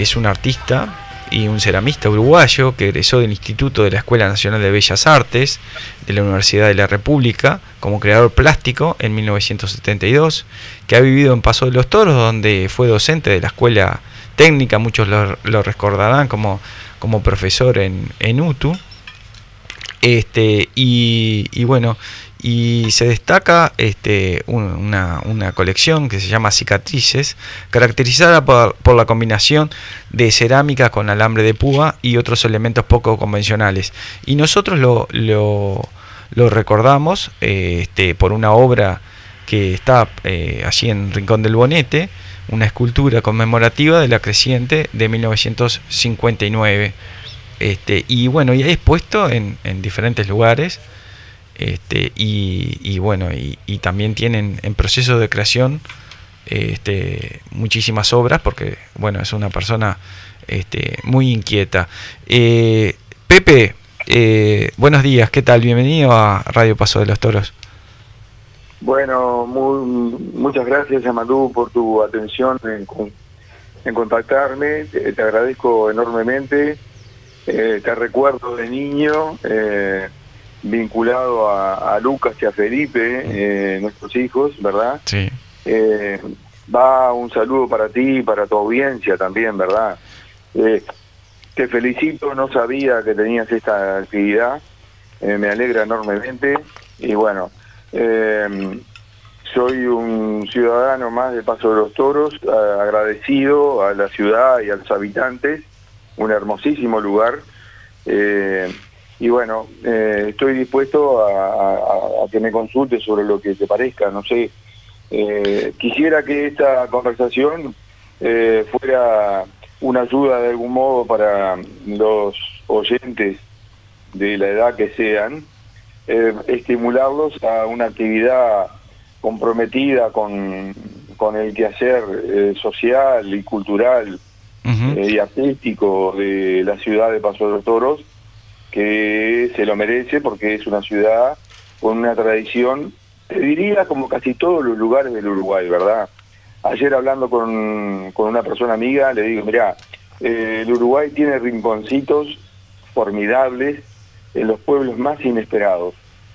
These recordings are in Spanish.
es un artista y un ceramista uruguayo que egresó del Instituto de la Escuela Nacional de Bellas Artes de la Universidad de la República como creador plástico en 1972, que ha vivido en Paso de los Toros, donde fue docente de la escuela técnica, muchos lo recordarán como profesor en UTU. Y bueno, y se destaca una colección que se llama Cicatrices, caracterizada por la combinación de cerámica con alambre de púa y otros elementos poco convencionales. Y nosotros lo recordamos por una obra que está allí en Rincón del Bonete, una escultura conmemorativa de la creciente de 1959. Y bueno, y ha expuesto en diferentes lugares, y bueno, y también tienen en proceso de creación muchísimas obras, porque bueno, es una persona muy inquieta. Pepe, buenos días, ¿qué tal? Bienvenido a Radio Paso de los Toros. Bueno, muchas gracias, Amadou, por tu atención en contactarme. Te agradezco enormemente. Te recuerdo de niño, vinculado a Lucas y a Felipe, nuestros hijos, ¿verdad? Sí. Va un saludo para ti y para tu audiencia también, ¿verdad? Te felicito, no sabía que tenías esta actividad, me alegra enormemente, y bueno, soy un ciudadano más de Paso de los Toros, agradecido a la ciudad y a los habitantes, un hermosísimo lugar, y bueno, estoy dispuesto a que me consultes sobre lo que te parezca, no sé, quisiera que esta conversación fuera una ayuda de algún modo para los oyentes de la edad que sean, estimularlos a una actividad comprometida con el quehacer social y cultural, y artístico de la ciudad de Paso de los Toros, que se lo merece porque es una ciudad con una tradición, te diría, como casi todos los lugares del Uruguay, ¿verdad? Ayer hablando con una persona amiga, le digo, mirá, el Uruguay tiene rinconcitos formidables en los pueblos más inesperados,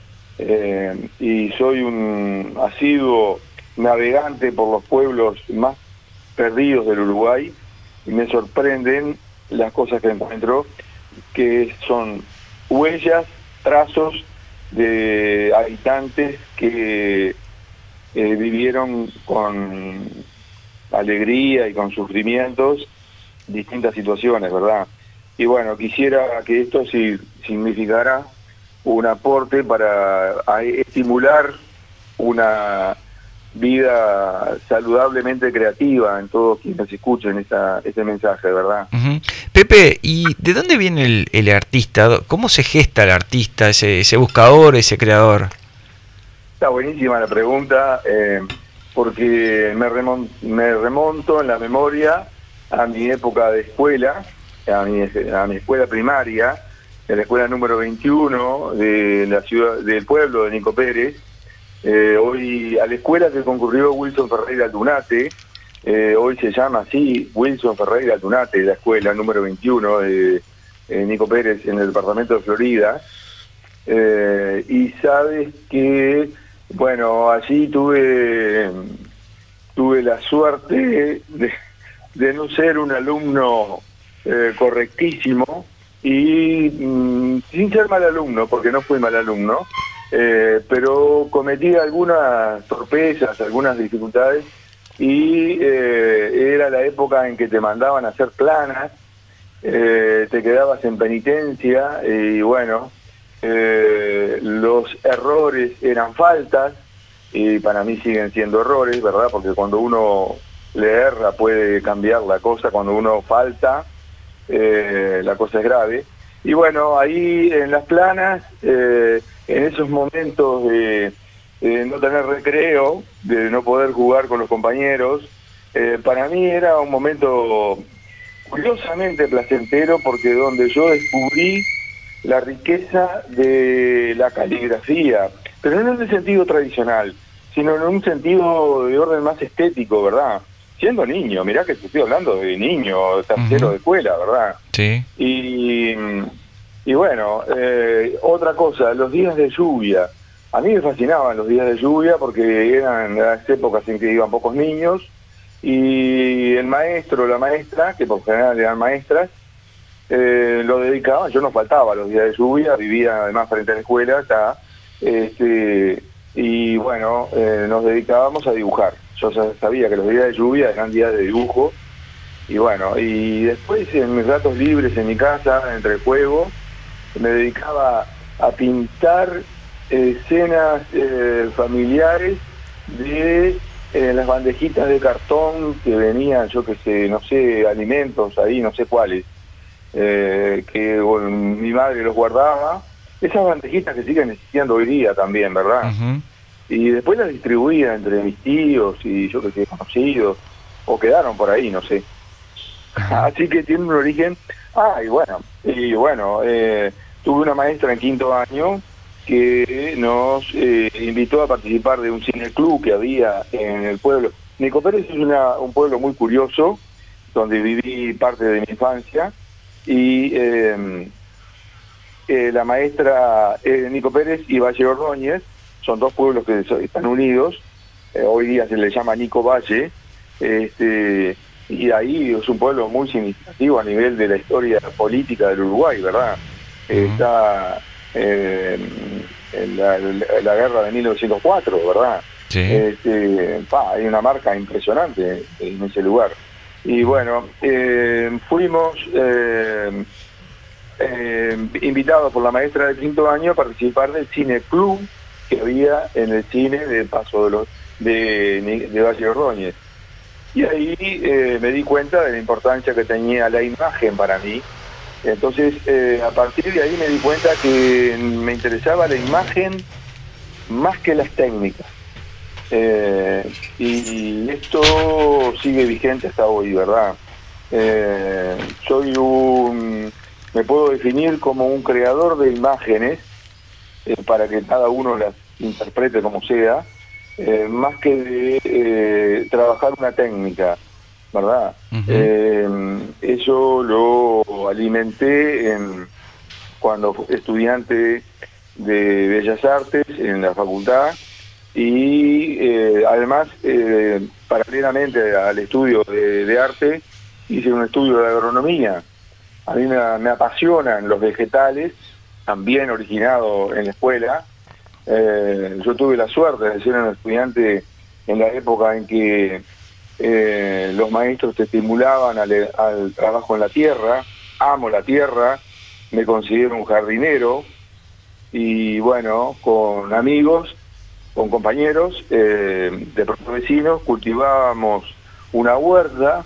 y soy un asiduo navegante por los pueblos más perdidos del Uruguay, y me sorprenden las cosas que encuentro, que son huellas, trazos de habitantes que vivieron con alegría y con sufrimientos distintas situaciones, ¿verdad? Y bueno, quisiera que esto significara un aporte para estimular una vida saludablemente creativa en todos quienes escuchen este mensaje, ¿verdad? Pepe, ¿y de dónde viene el artista? ¿Cómo se gesta el artista, ese buscador, ese creador? Está buenísima la pregunta, porque me remonto en la memoria a mi época de escuela, a mi escuela primaria, en la escuela número 21 de la ciudad, del pueblo de Nico Pérez. Hoy a la escuela que concurrió Wilson Ferreira Aldunate, hoy se llama así, Wilson Ferreira Aldunate, la escuela número 21 de Nico Pérez en el departamento de Florida, y sabes que, bueno, allí tuve la suerte de no ser un alumno correctísimo, y sin ser mal alumno, porque no fui mal alumno, pero cometí algunas torpezas, algunas dificultades, y era la época en que te mandaban a hacer planas, te quedabas en penitencia, y bueno, los errores eran faltas, y para mí siguen siendo errores, ¿verdad? Porque cuando uno le erra puede cambiar la cosa, cuando uno falta, la cosa es grave. Y bueno, ahí en las planas, en esos momentos de no tener recreo, de no poder jugar con los compañeros, para mí era un momento curiosamente placentero, porque donde yo descubrí la riqueza de la caligrafía, pero no en el sentido tradicional, sino en un sentido de orden más estético, ¿verdad? siendo niño, mirá que te estoy hablando de niño, tercero de escuela, ¿verdad? Sí. Y bueno, otra cosa, los días de lluvia. A mí me fascinaban los días de lluvia porque eran las épocas en que iban pocos niños y el maestro o la maestra, que por general eran maestras, lo dedicaban. Yo no faltaba los días de lluvia, vivía además frente a la escuela, y bueno, nos dedicábamos a dibujar. Yo sabía que los días de lluvia eran días de dibujo, y bueno, y después en mis ratos libres en mi casa, entre el juego, me dedicaba a pintar escenas familiares de las bandejitas de cartón que venían, yo qué sé, no sé, alimentos ahí, no sé cuáles, que mi madre los guardaba, esas bandejitas que siguen existiendo hoy día también, ¿verdad? Y después las distribuía entre mis tíos y yo qué sé, conocidos, o quedaron por ahí, no sé. Así que tiene un origen. Tuve una maestra en quinto año que nos invitó a participar de un cineclub que había en el pueblo. Nico Pérez es un pueblo muy curioso, donde viví parte de mi infancia, y la maestra Nico Pérez y Valle Ordóñez son dos pueblos que están unidos. Hoy día se le llama Nico Valle, y ahí es un pueblo muy significativo a nivel de la historia política del Uruguay, ¿verdad? Está en la guerra de 1904, ¿verdad? Sí. Hay una marca impresionante en ese lugar. Y bueno, fuimos invitados por la maestra de quinto año a participar del cineclub que había en el cine de de Valle Ordóñez. Y ahí me di cuenta de la importancia que tenía la imagen para mí. Entonces, a partir de ahí me di cuenta que me interesaba la imagen más que las técnicas. Y esto sigue vigente hasta hoy, ¿verdad? Me puedo definir como un creador de imágenes, para que cada uno las interprete como sea, más que de trabajar una técnica, ¿verdad? Eso lo alimenté cuando fui estudiante de Bellas Artes en la facultad, y además, paralelamente al estudio de arte, hice un estudio de agronomía. A mí me apasionan los vegetales, también originado en la escuela. Yo tuve la suerte de ser un estudiante en la época en que los maestros te estimulaban al trabajo en la tierra. Amo la tierra, me considero un jardinero, y bueno, con amigos, con compañeros de propios vecinos, cultivábamos una huerta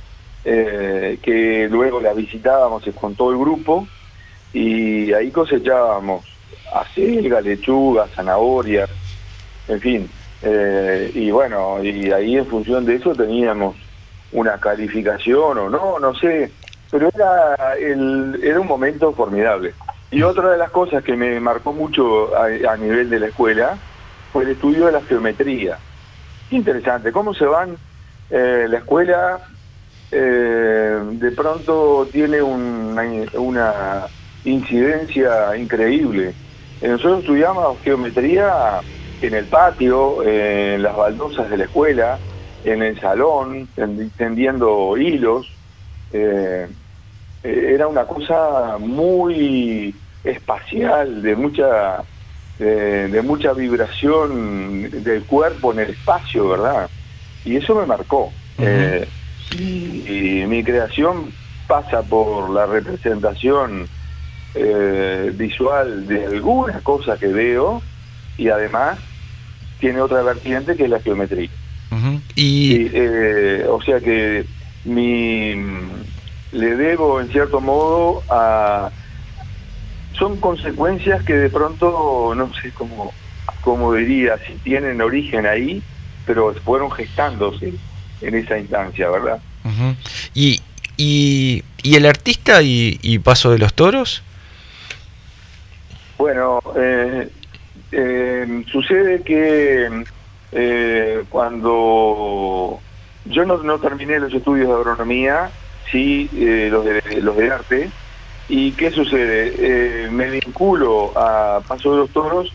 que luego la visitábamos con todo el grupo, y ahí cosechábamos acelga, lechuga, zanahorias, en fin. Y bueno, y ahí en función de eso teníamos una calificación o no sé, pero era un momento formidable. Y otra de las cosas que me marcó mucho a nivel de la escuela fue el estudio de la geometría. Interesante, cómo se van, la escuela de pronto tiene una incidencia increíble. Nosotros estudiamos geometría en el patio, en las baldosas de la escuela, en el salón, tendiendo hilos. Era una cosa muy espacial, de mucha vibración del cuerpo en el espacio, ¿verdad? Y eso me marcó. Y mi creación pasa por la representación visual de alguna cosa que veo, y además tiene otra vertiente que es la geometría. O sea que le debo en cierto modo son consecuencias que de pronto no sé cómo diría, si tienen origen ahí, pero fueron gestándose en esa instancia, ¿verdad? ¿Y el artista y Paso de los Toros? Bueno, sucede que cuando yo no terminé los estudios de agronomía, sí los de arte. ¿Y qué sucede? Me vinculo a Paso de los Toros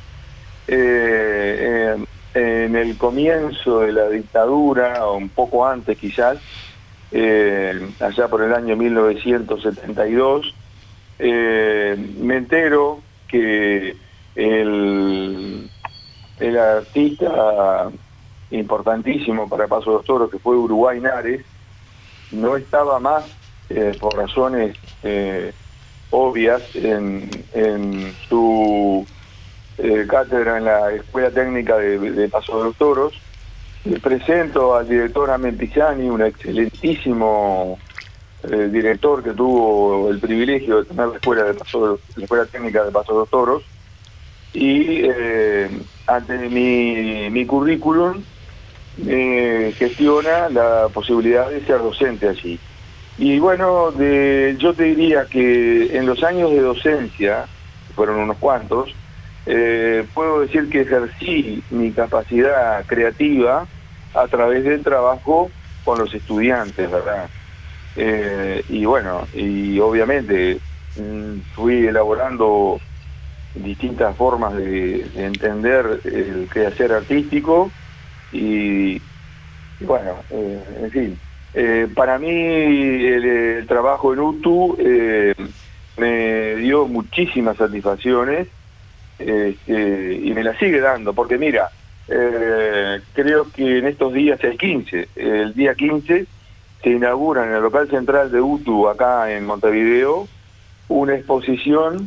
en el comienzo de la dictadura, o un poco antes quizás, allá por el año 1972, me entero que el artista importantísimo para Paso de los Toros, que fue Uruguay Nares, no estaba más, por razones obvias, en su cátedra en la Escuela Técnica de Paso de los Toros. Le presento al director Amén Pisani, un excelentísimo director que tuvo el privilegio de tener la Escuela Técnica de Paso de los Toros, y ante mi currículum gestiona la posibilidad de ser docente allí. Y bueno, yo te diría que en los años de docencia, fueron unos cuantos, puedo decir que ejercí mi capacidad creativa a través del trabajo con los estudiantes, ¿verdad? Y bueno, y obviamente fui elaborando distintas formas de entender el quehacer artístico y bueno, en fin. Para mí el trabajo en UTU me dio muchísimas satisfacciones, y me la sigue dando, porque mira, creo que en estos días, el día 15, se inaugura en el local central de UTU, acá en Montevideo, una exposición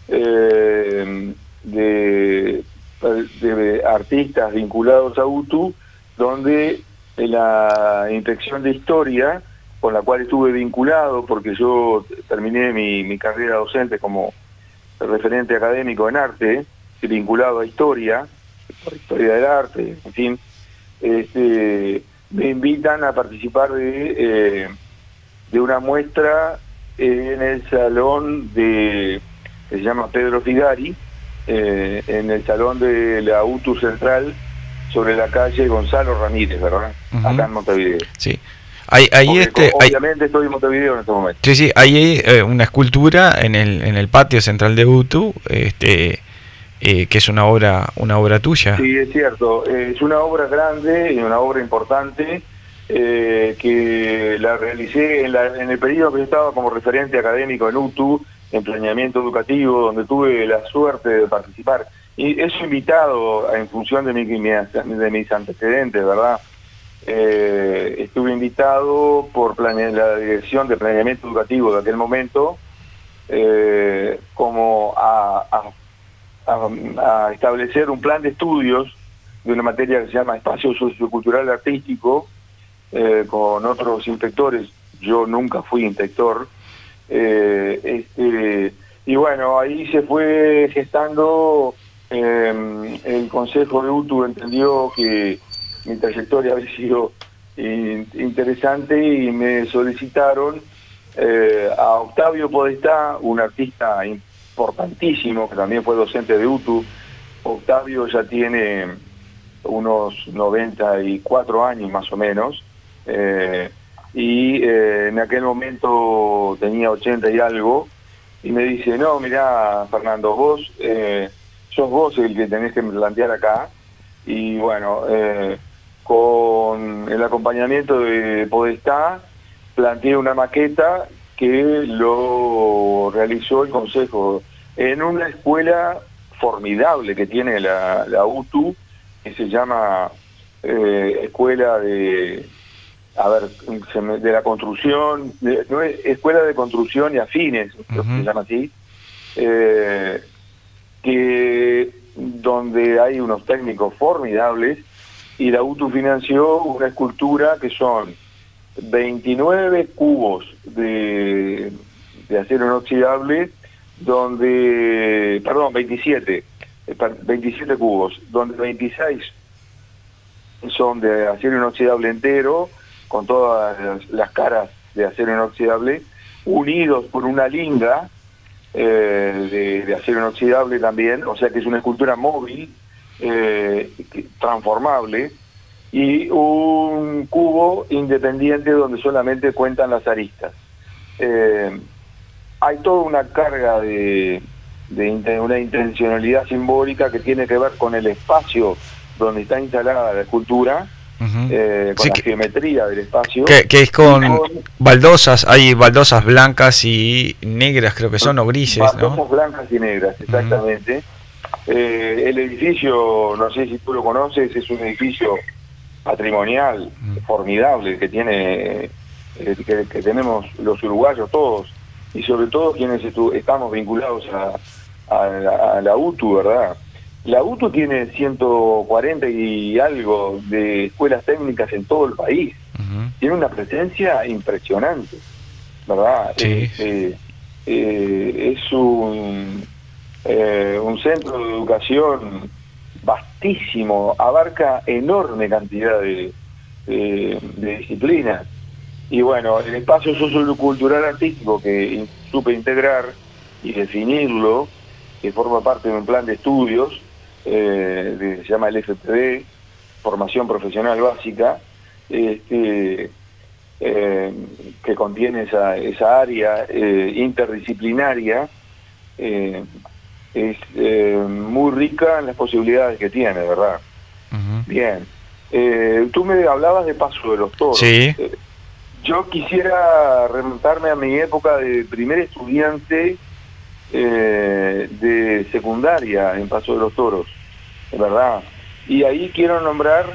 de artistas vinculados a UTU, donde la Inspección de Historia, con la cual estuve vinculado, porque yo terminé mi carrera docente como referente académico en arte, vinculado a historia, por historia del arte, en fin, me invitan a participar de una muestra en el salón que se llama Pedro Figari, en el salón de la UTU Central, sobre la calle Gonzalo Ramírez, ¿verdad? Uh-huh. Acá en Montevideo. Sí. Ahí obviamente estoy en Montevideo en este momento. Sí, hay una escultura en el patio central de UTU, que es una obra tuya. Sí, es cierto. Es una obra grande y una obra importante, que la realicé en el periodo que yo estaba como referente académico en UTU, en planeamiento educativo, donde tuve la suerte de participar. Y eso invitado en función de mis antecedentes, ¿verdad? Estuve invitado por la Dirección de Planeamiento Educativo de aquel momento, como a establecer un plan de estudios de una materia que se llama Espacio Sociocultural Artístico, con otros inspectores. Yo nunca fui inspector. Y bueno, ahí se fue gestando. El Consejo de UTU entendió que mi trayectoria había sido interesante y me solicitaron a Octavio Podestá, un artista importantísimo que también fue docente de UTU. Octavio ya tiene unos 94 años más o menos, y en aquel momento tenía 80 y algo, y me dice: no, mirá, Fernando, sos vos el que tenés que plantear acá. Y bueno, con el acompañamiento de Podestá, planteé una maqueta que lo realizó el Consejo en una escuela formidable que tiene la UTU, que se llama Escuela de la Construcción, Escuela de Construcción y Afines, uh-huh. Se llama así, donde hay unos técnicos formidables, y la UTU financió una escultura que son 29 cubos de acero inoxidable, 27 cubos, donde 26 son de acero inoxidable entero, con todas las caras de acero inoxidable, unidos por una linga de acero inoxidable también, o sea que es una escultura móvil, transformable, y un cubo independiente donde solamente cuentan las aristas. Hay toda una carga de una intencionalidad simbólica que tiene que ver con el espacio donde está instalada la escultura, Ujú. con Sí, la geometría del espacio. que es con baldosas, hay baldosas blancas y negras, creo que son, o grises, ¿no? Baldosas blancas y negras, exactamente. El edificio, no sé si tú lo conoces, es un edificio patrimonial formidable que tiene que tenemos los uruguayos todos, y sobre todo quienes estamos vinculados a la UTU, ¿verdad? La UTU tiene 140 y algo de escuelas técnicas en todo el país. Tiene una presencia impresionante, ¿verdad? Sí. Es un centro de educación vastísimo, abarca enorme cantidad de disciplinas. Y bueno, el espacio sociocultural artístico que supe integrar y definirlo, que forma parte de un plan de estudios, se llama el FPB, Formación Profesional Básica, que contiene esa área interdisciplinaria, es muy rica en las posibilidades que tiene, ¿verdad? Bien. Tú me hablabas de Paso de los Toros. Sí. Yo quisiera remontarme a mi época de primer estudiante de secundaria en Paso de los Toros, ¿verdad? Y ahí quiero nombrar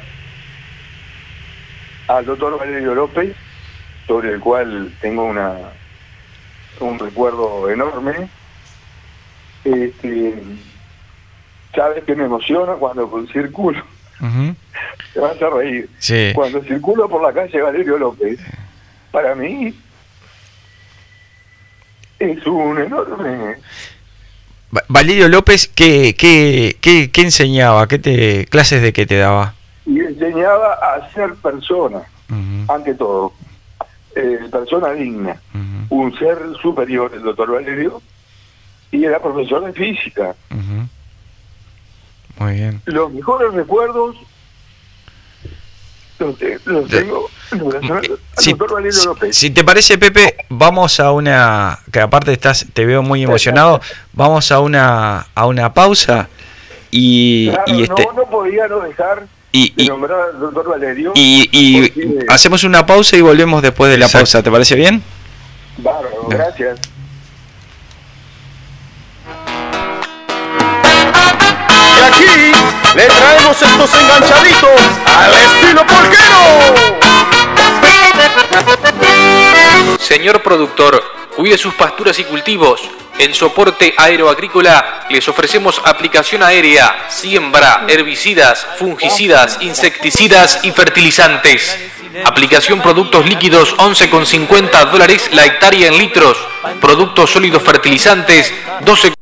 al doctor Valerio López, sobre el cual tengo un recuerdo enorme. Sabes que me emociona cuando circulo, te vas a reír, Sí. cuando circulo por la calle Valerio López, para mí es un enorme... Valerio López, ¿qué enseñaba? ¿Clases de qué te daba? Y enseñaba a ser persona, ante todo, persona digna, un ser superior, el doctor Valerio, y era profesor de física. Muy bien. Los mejores recuerdos los tengo al doctor Valerio López. Si te parece, Pepe, vamos a una, que aparte te veo muy emocionado, vamos a una pausa y Claro, no podía no dejar de nombrar al doctor Valerio. Y hacemos una pausa y volvemos después de la pausa, ¿te parece bien? Bárbaro, gracias. Y aquí le traemos estos enganchaditos al estilo porquero. Señor productor, cuide sus pasturas y cultivos. En Soporte Aeroagrícola les ofrecemos aplicación aérea, siembra, herbicidas, fungicidas, insecticidas y fertilizantes. Aplicación productos líquidos $11,50 la hectárea en litros. Productos sólidos fertilizantes 12